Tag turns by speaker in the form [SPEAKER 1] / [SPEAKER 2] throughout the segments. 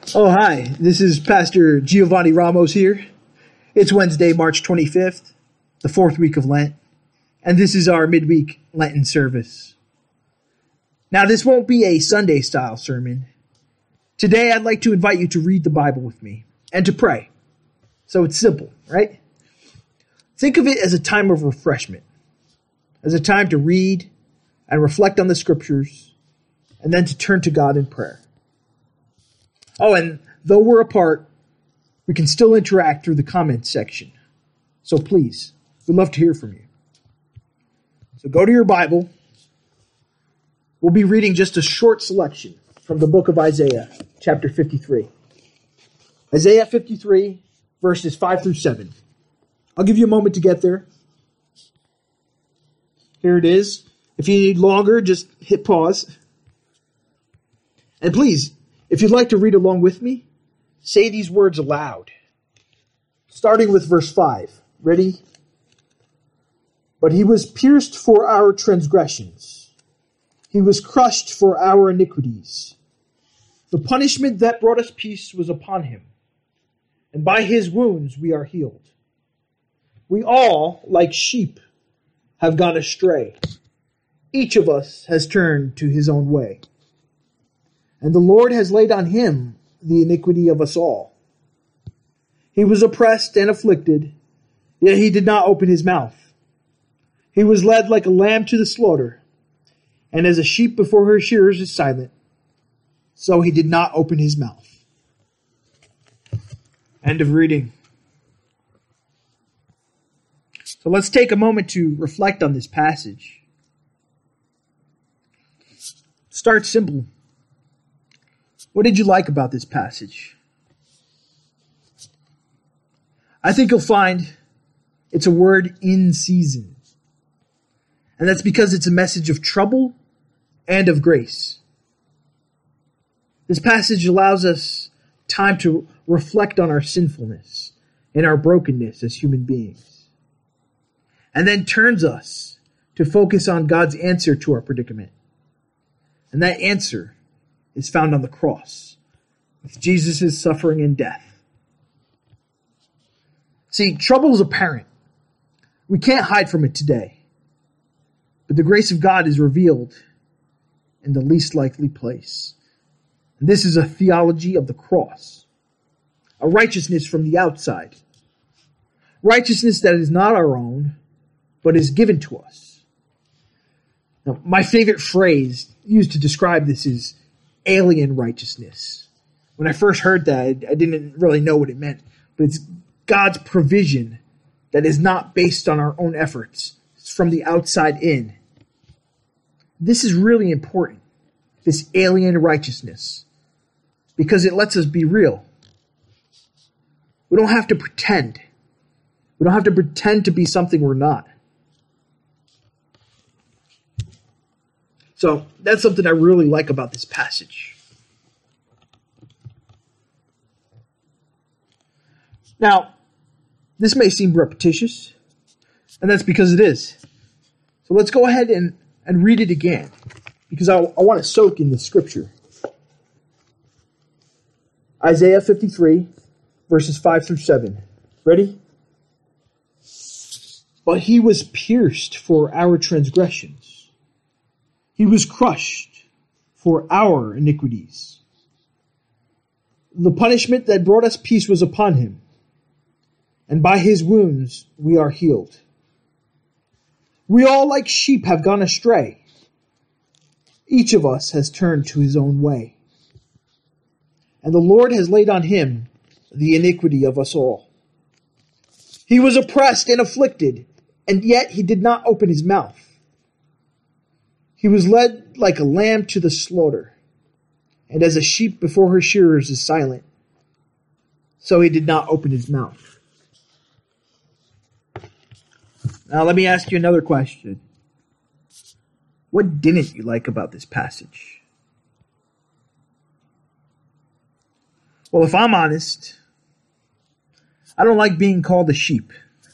[SPEAKER 1] Oh, hi. This is Pastor Giovanni Ramos here. It's Wednesday, March 25th, the fourth week of Lent, and this is our midweek Lenten service. Now, this won't be a Sunday-style sermon. Today, I'd like to invite you to read the Bible with me and to pray. So it's simple, right? Think of it as a time of refreshment, as a time to read and reflect on the Scriptures, and then to turn to God in prayer. Oh, and though we're apart, we can still interact through the comments section. So please, we'd love to hear from you. So go to your Bible. We'll be reading just a short selection from the book of Isaiah, chapter 53. Isaiah 53, verses 5 through 7. I'll give you a moment to get there. Here it is. If you need longer, just hit pause. And please, if you'd like to read along with me, say these words aloud. Starting with verse 5. Ready? But he was pierced for our transgressions. He was crushed for our iniquities. The punishment that brought us peace was upon him, and by his wounds we are healed. We all, like sheep, have gone astray. Each of us has turned to his own way. And the Lord has laid on him the iniquity of us all. He was oppressed and afflicted, yet he did not open his mouth. He was led like a lamb to the slaughter, and as a sheep before her shearers is silent, so he did not open his mouth. End of reading. So let's take a moment to reflect on this passage. Start simple. What did you like about this passage? I think you'll find it's a word in season. And that's because it's a message of trouble and of grace. This passage allows us time to reflect on our sinfulness and our brokenness as human beings. And then turns us to focus on God's answer to our predicament. And that answer is found on the cross, with Jesus' suffering and death. See, trouble is apparent. We can't hide from it today. But the grace of God is revealed in the least likely place. And this is a theology of the cross, a righteousness from the outside. Righteousness that is not our own, but is given to us. Now, my favorite phrase used to describe this is alien righteousness. When I first heard that, I didn't really know what it meant. But it's God's provision that is not based on our own efforts. It's from the outside in. This is really important, this alien righteousness, because it lets us be real. We don't have to pretend. We don't have to pretend to be something we're not. So that's something I really like about this passage. Now, this may seem repetitious, and that's because it is. So let's go ahead and read it again, because I want to soak in the scripture. Isaiah 53, verses 5 through 7. Ready? But he was pierced for our transgressions. He was crushed for our iniquities. The punishment that brought us peace was upon him, and by his wounds we are healed. We all like sheep have gone astray. Each of us has turned to his own way. And the Lord has laid on him the iniquity of us all. He was oppressed and afflicted, and yet he did not open his mouth. He was led like a lamb to the slaughter, and as a sheep before her shearers is silent, so he did not open his mouth. Now let me ask you another question. What didn't you like about this passage? Well, if I'm honest, I don't like being called a sheep.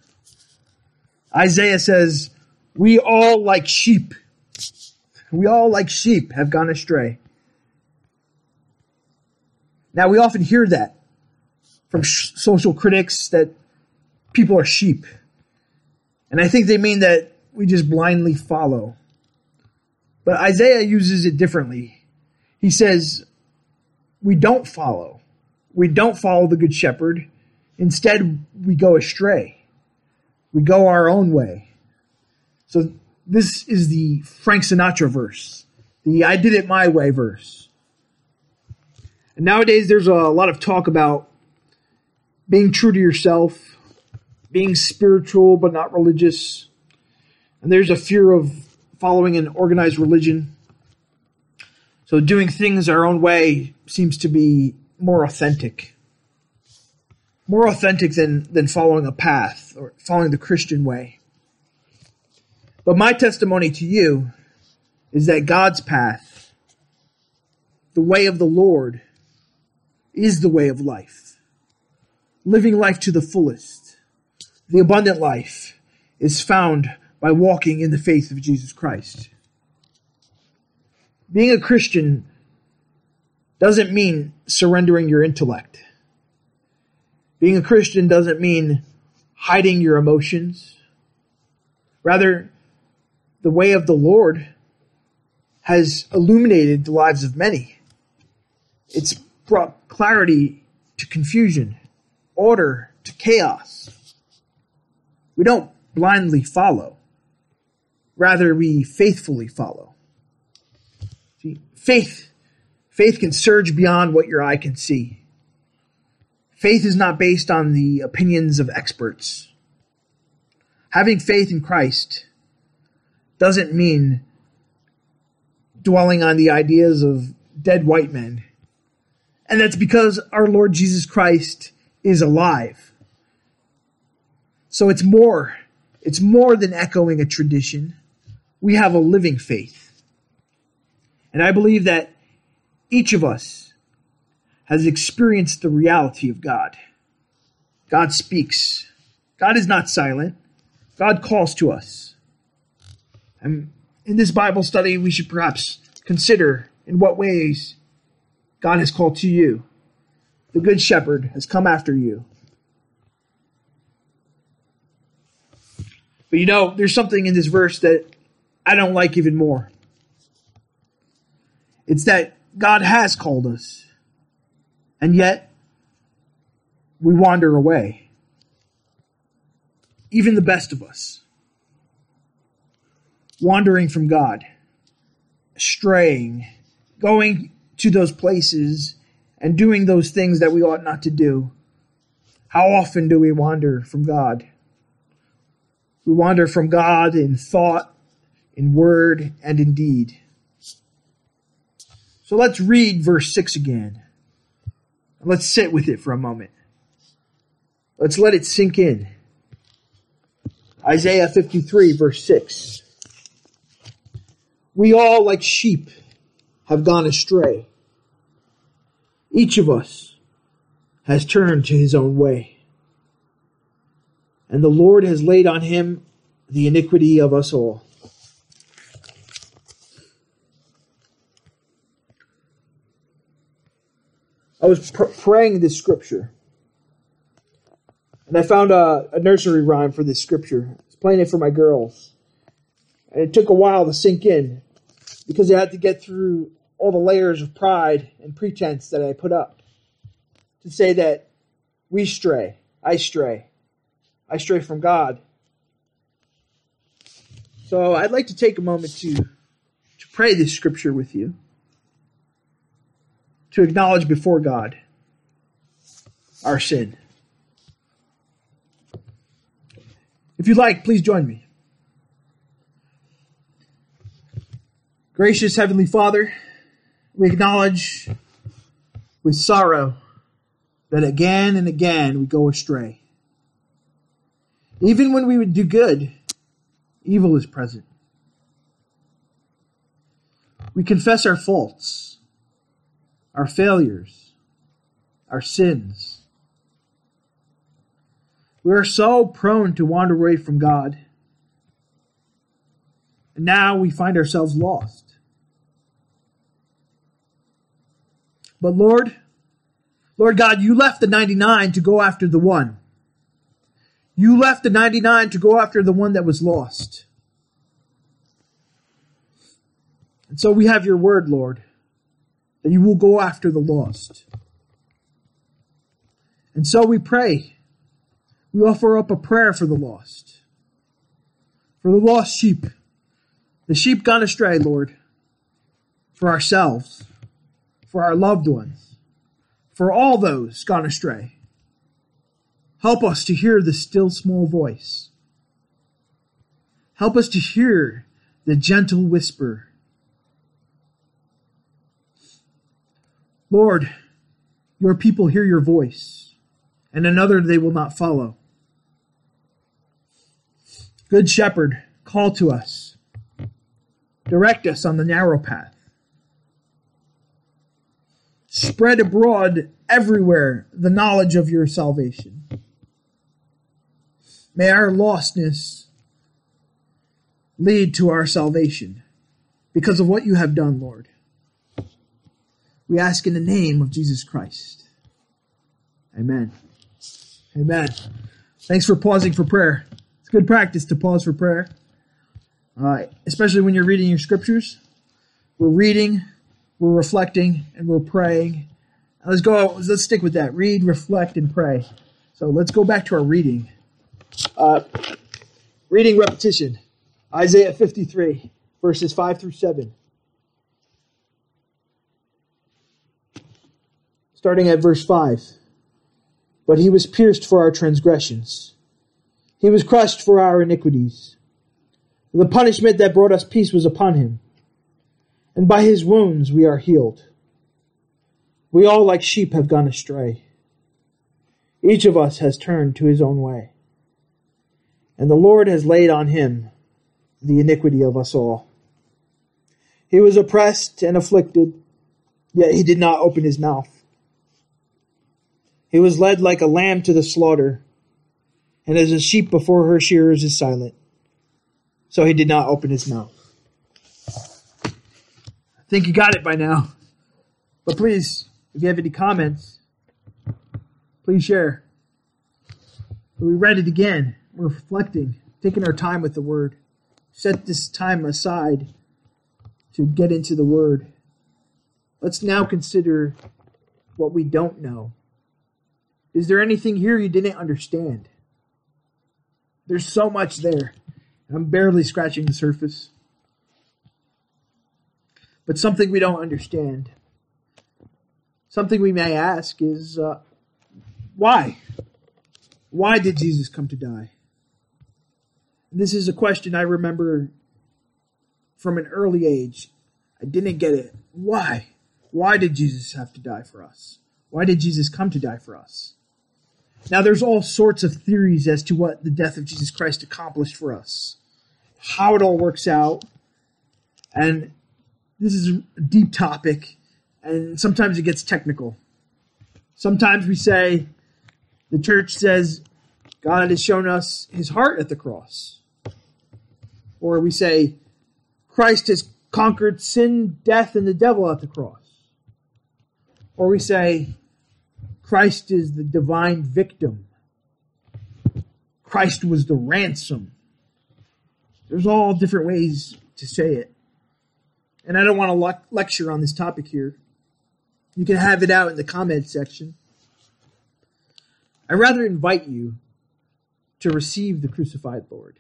[SPEAKER 1] Isaiah says, we all like sheep. We all like sheep have gone astray. Now, we often hear that from social critics, that people are sheep. And I think they mean that we just blindly follow. But Isaiah uses it differently. He says, we don't follow. We don't follow the Good Shepherd. Instead, we go astray. We go our own way. So this is the Frank Sinatra verse, the I did it my way verse. And nowadays, there's a lot of talk about being true to yourself, being spiritual but not religious. And there's a fear of following an organized religion. So doing things our own way seems to be more authentic. More authentic than following a path or following the Christian way. But my testimony to you is that God's path, the way of the Lord, is the way of life. Living life to the fullest, the abundant life, is found by walking in the faith of Jesus Christ. Being a Christian doesn't mean surrendering your intellect. Being a Christian doesn't mean hiding your emotions. Rather, the way of the Lord has illuminated the lives of many. It's brought clarity to confusion, order to chaos. We don't blindly follow. Rather, we faithfully follow. See, faith can surge beyond what your eye can see. Faith is not based on the opinions of experts. Having faith in Christ doesn't mean dwelling on the ideas of dead white men. And that's because our Lord Jesus Christ is alive. So it's more than echoing a tradition. We have a living faith. And I believe that each of us has experienced the reality of God. God speaks. God is not silent. God calls to us. And in this Bible study, we should perhaps consider in what ways God has called to you. The Good Shepherd has come after you. But there's something in this verse that I don't like even more. It's that God has called us, and yet we wander away. Even the best of us. Wandering from God. Straying. Going to those places and doing those things that we ought not to do. How often do we wander from God? We wander from God in thought, in word, and in deed. So let's read verse 6 again. Let's sit with it for a moment. Let's let it sink in. Isaiah 53, verse 6. We all, like sheep, have gone astray. Each of us has turned to his own way. And the Lord has laid on him the iniquity of us all. I was praying this scripture, and I found a nursery rhyme for this scripture. I was playing it for my girls, and it took a while to sink in because I had to get through all the layers of pride and pretense that I put up to say that we stray, I stray from God. So I'd like to take a moment to pray this scripture with you, to acknowledge before God our sin. If you'd like, please join me. Gracious Heavenly Father, we acknowledge with sorrow that again and again we go astray. Even when we would do good, evil is present. We confess our faults, our failures, our sins. We are so prone to wander away from God. And now we find ourselves lost. But Lord, Lord God, you left the 99 to go after the one. You left the 99 to go after the one that was lost. And so we have your word, Lord, that you will go after the lost. And so we pray. We offer up a prayer for the lost. For the lost sheep. The sheep gone astray, Lord. For ourselves. For our loved ones. For all those gone astray. Help us to hear the still small voice. Help us to hear the gentle whisper. Lord, your people hear your voice, and another they will not follow. Good Shepherd, call to us. Direct us on the narrow path. Spread abroad everywhere the knowledge of your salvation. May our lostness lead to our salvation because of what you have done, Lord. We ask in the name of Jesus Christ. Amen. Amen. Thanks for pausing for prayer. It's good practice to pause for prayer, especially when you're reading your scriptures. We're reading, we're reflecting, and we're praying. Let's stick with that. Read, reflect, and pray. So let's go back to our reading. Reading repetition. Isaiah 53, verses 5 through 7. Starting at verse 5. But he was pierced for our transgressions. He was crushed for our iniquities. The punishment that brought us peace was upon him. And by his wounds we are healed. We all like sheep have gone astray. Each of us has turned to his own way. And the Lord has laid on him the iniquity of us all. He was oppressed and afflicted, yet he did not open his mouth. He was led like a lamb to the slaughter, and as a sheep before her shearers is silent, so he did not open his mouth. I think you got it by now. But please, if you have any comments, please share. We read it again. We're reflecting, taking our time with the Word. Set this time aside to get into the Word. Let's now consider what we don't know. Is there anything here you didn't understand? There's so much there. I'm barely scratching the surface. But something we don't understand. Something we may ask is, why? Why did Jesus come to die? This is a question I remember from an early age. I didn't get it. Why? Why did Jesus have to die for us? Why did Jesus come to die for us? Now, there's all sorts of theories as to what the death of Jesus Christ accomplished for us, how it all works out. And this is a deep topic, and sometimes it gets technical. Sometimes we say, the church says, God has shown us his heart at the cross. Or we say, Christ has conquered sin, death, and the devil at the cross. Or we say, Christ is the divine victim. Christ was the ransom. There's all different ways to say it. And I don't want to lecture on this topic here. You can have it out in the comment section. I rather invite you to receive the crucified Lord.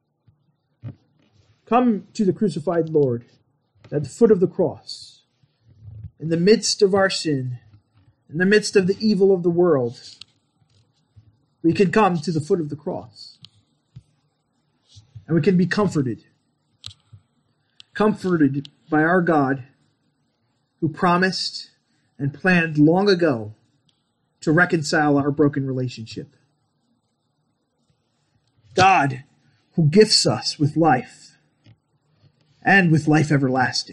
[SPEAKER 1] Come to the crucified Lord at the foot of the cross, in the midst of our sin, in the midst of the evil of the world. We can come to the foot of the cross, and we can be comforted by our God, who promised and planned long ago to reconcile our broken relationship. God, who gifts us with life and with life everlasting.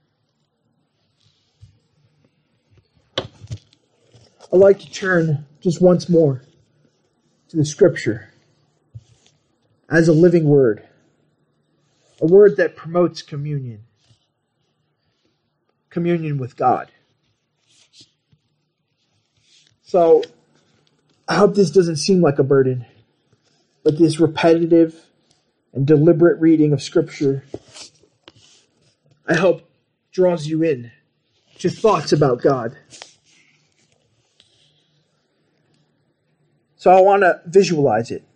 [SPEAKER 1] I'd like to turn just once more to the Scripture as a living word, a word that promotes communion with God. So I hope this doesn't seem like a burden, but this repetitive and deliberate reading of Scripture, I hope, draws you in to thoughts about God. So I want to visualize it.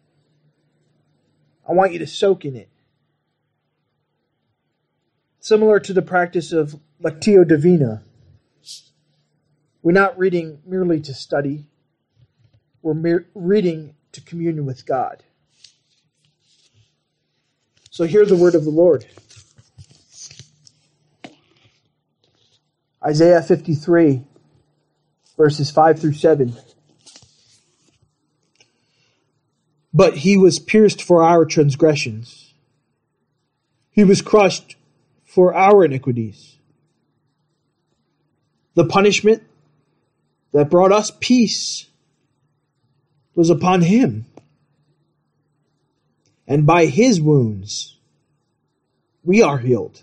[SPEAKER 1] I want you to soak in it. Similar to the practice of Lectio Divina, we're not reading merely to study. We're reading to communion with God. So hear the word of the Lord. Isaiah 53, verses 5 through 7. But he was pierced for our transgressions. He was crushed for our iniquities. The punishment that brought us peace was upon him. And by his wounds we are healed.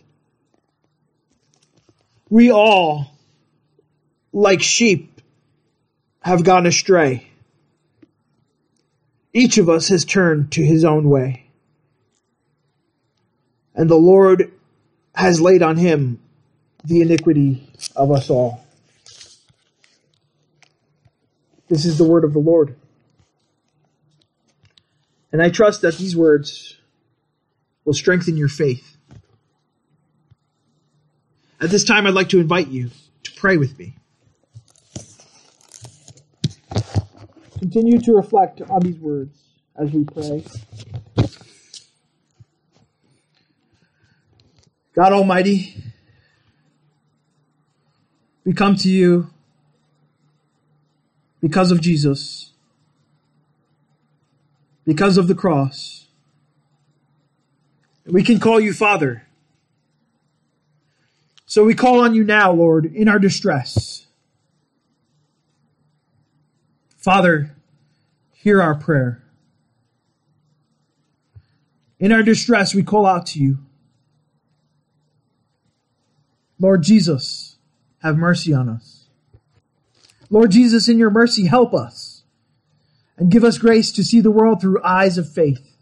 [SPEAKER 1] We all, like sheep, have gone astray. Each of us has turned to his own way. And the Lord has laid on him the iniquity of us all. This is the word of the Lord. And I trust that these words will strengthen your faith. At this time, I'd like to invite you to pray with me. Continue to reflect on these words as we pray. God Almighty, we come to you because of Jesus, because of the cross. We can call you Father. So we call on you now, Lord, in our distress. Father, hear our prayer. In our distress, we call out to you. Lord Jesus, have mercy on us. Lord Jesus, in your mercy, help us and give us grace to see the world through eyes of faith.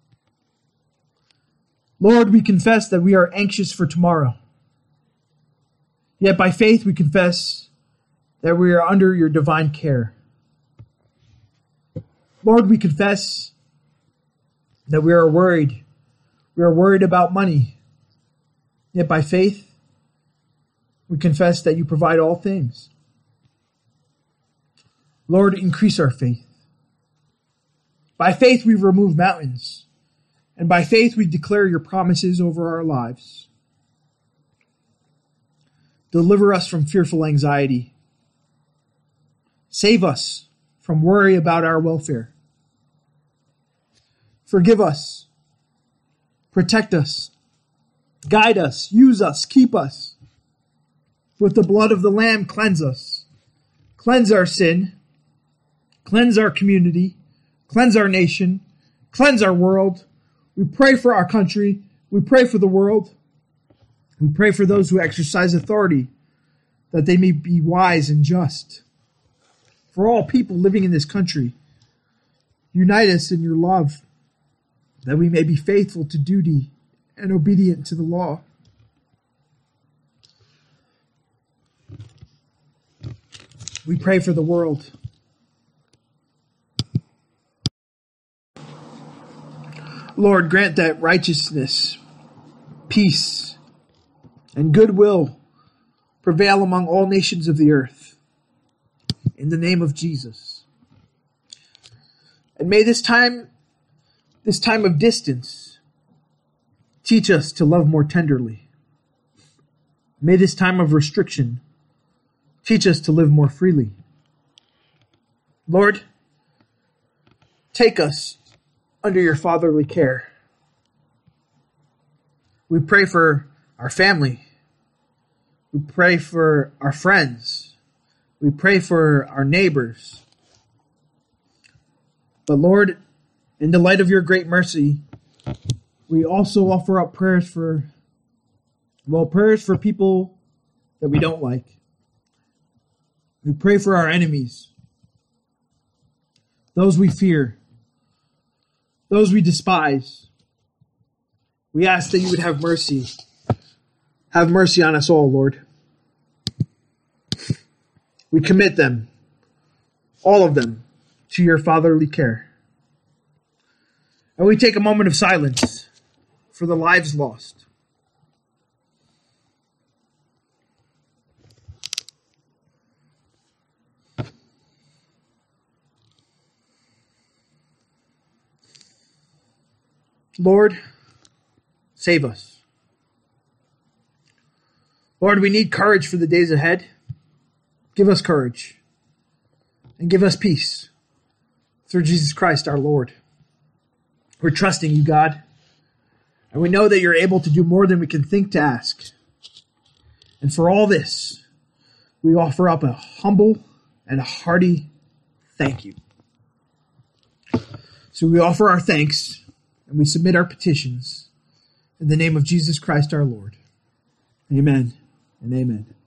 [SPEAKER 1] Lord, we confess that we are anxious for tomorrow. Yet by faith we confess that we are under your divine care. Lord, we confess that we are worried. We are worried about money. Yet by faith, we confess that you provide all things. Lord, increase our faith. By faith, we remove mountains. And by faith, we declare your promises over our lives. Deliver us from fearful anxiety. Save us from worry about our welfare. Forgive us. Protect us. Guide us. Use us. Keep us. With the blood of the Lamb, cleanse us. Cleanse our sin. Cleanse our community. Cleanse our nation. Cleanse our world. We pray for our country. We pray for the world. We pray for those who exercise authority, that they may be wise and just. For all people living in this country, unite us in your love, that we may be faithful to duty and obedient to the law. We pray for the world. Lord, grant that righteousness, peace, and goodwill prevail among all nations of the earth. In the name of Jesus. And may this time of distance, teach us to love more tenderly. May this time of restriction teach us to live more freely. Lord, take us under your fatherly care. We pray for our family. We pray for our friends. We pray for our neighbors. But Lord, in the light of your great mercy, we also offer up prayers for people that we don't like. We pray for our enemies. those we fear, those we despise. We ask that you would have mercy. Have mercy on us all, Lord. We commit them, all of them, to your fatherly care. And we take a moment of silence for the lives lost. Lord, save us. Lord, we need courage for the days ahead. Give us courage and give us peace through Jesus Christ our Lord. We're trusting you, God, and we know that you're able to do more than we can think to ask. And for all this, we offer up a humble and a hearty thank you. So we offer our thanks and we submit our petitions in the name of Jesus Christ our Lord. Amen and amen.